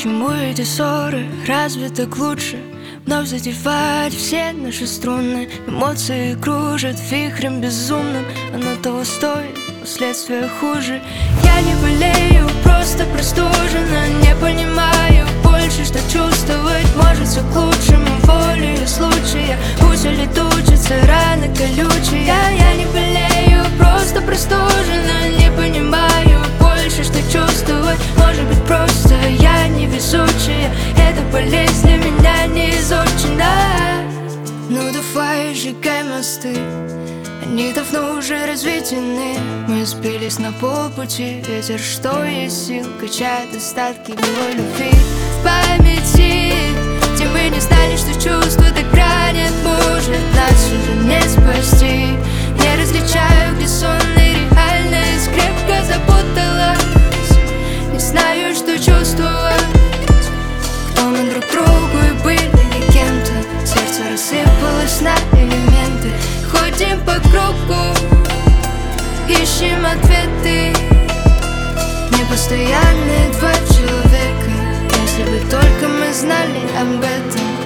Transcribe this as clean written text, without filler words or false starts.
Почему эти ссоры? Разве так лучше? Вновь задевать все наши струны. Эмоции кружат вихрем безумным. Оно того стоит, последствия хуже. Я не болею, просто простужена. Не понимаю больше, что чувствовать. Может, все к лучшему, волею случая. Пусть улетучатся раны колючие. Я не болею, просто простужена. Не понимаю больше, что чувствовать. Может быть, просто я невезучая. Эта болезнь для меня не изучена. Ну давай, сжигай мосты, они давно уже разведены. Мы сбились на полпути. Ветер, что есть сил, качает остатки былой любви. В памяти, где мы не знали, что чувства так ранят. Может, нас уже не спасти. Не различаю, где сон и реальность. Крепко запуталась, не знаю, что чувствовать. Кто мы друг другу и были ли кем-то. Сердце рассыпалось на элементы. Ходим по кругу, ищем ответы. Непостоянные два человека. Если бы только мы знали об этом.